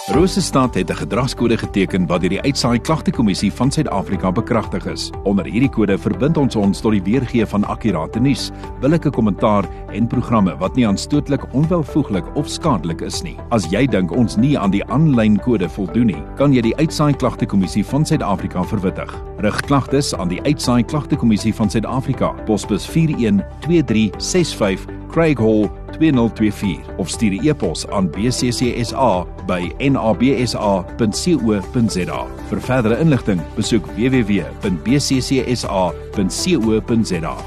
Rosestad het 'n gedragskode geteken wat deur die Uitsaai Klagtekommissie van Suid-Afrika bekragtig is. Onder hierdie kode verbind ons tot die weergee van akkurate nuus, billike kommentaar en programme wat nie aanstootlik, onwelvoeglik of skadelik is nie. As jy dink ons nie aan die aanlyn kode voldoen nie, kan jy die Uitsaai Klagtekommissie van Suid-Afrika verwittig. Rig klagtes aan die Uitsaai Klagtekommissie van Suid-Afrika, posbus 412365, Craig Hall 2024 of stuur 'n e-pos aan bccsa@nabsa.co.za. Vir verdere inligting, besoek www.bccsa.co.za.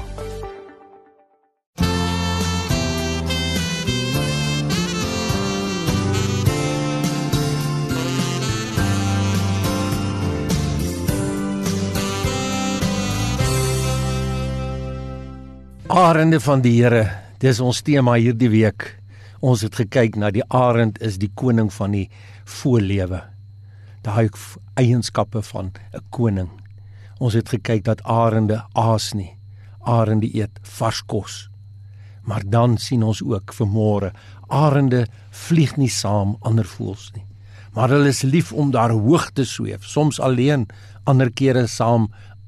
Arende van die Here, dis ons tema hierdie week. Ons het gekyk na die arend is die koning van die voorlewe. Daai eienskappe van 'n koning. Ons het gekyk dat arende aas nie. Arende eet vars kos. Maar dan sien ons ook vanmôre, arende vlieg nie saam ander voëls nie. Maar hulle is lief om daar hoog te sweef, soms alleen, ander kere saam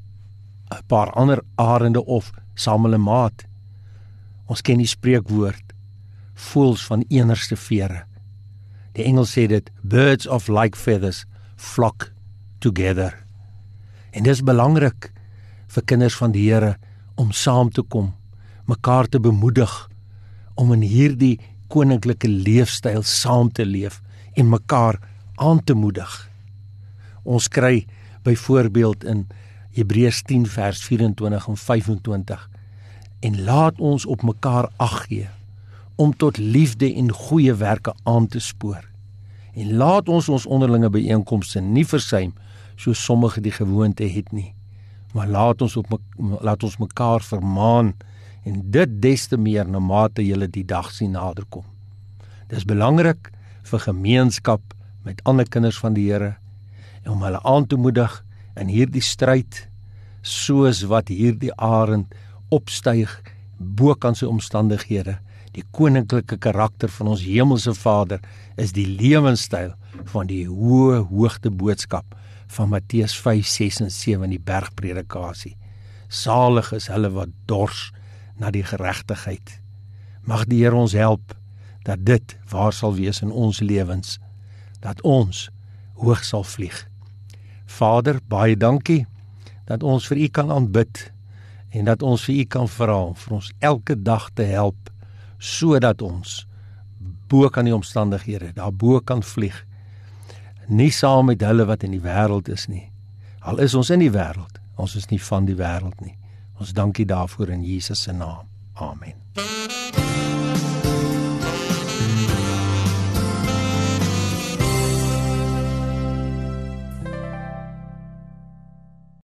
'n paar ander arende of saam hulle maat. Ons ken die spreekwoord, voëls van eenerste vere. Die Engels sê dit, birds of like feathers flock together. En dis belangrik vir kinders van die Here om saam te kom, mekaar te bemoedig, om in hierdie koninklike leefstyl saam te leef en mekaar aan te moedig. Ons kry byvoorbeeld in Hebreërs 10 vers 24 en 25, en laat ons op mekaar ag gee, om tot liefde en goeie werke aan te spoor. En laat ons onderlinge byeenkomste nie versuim, so sommige die gewoonte het nie, maar laat ons mekaar vermaan, en dit des te meer na mate julle die dag sien naderkom. Dis belangrik vir gemeenskap met ander kinders van die Here, en om hulle aan te moedig in hierdie stryd, soos wat hierdie arend opstyg bo kan sy omstandighede. Die koninklike karakter van ons hemelse Vader is die lewenstyl van die hoë hoogte boodskap van Matteus 5, 6 en 7 in die bergpredikasie. Salig is hulle wat dors na die geregtigheid. Mag die Here ons help dat dit waar sal wees in ons lewens, dat ons hoog sal vlieg. Vader, baie dankie dat ons vir U kan aanbid en dat ons vir U kan vra vir ons elke dag te help, sodat ons bo kan die omstandighede, daarbo kan vlieg, nie saam met hulle wat in die wêreld is nie. Al is ons in die wêreld, ons is nie van die wêreld nie. Ons dankie daarvoor in Jesus se naam. Amen.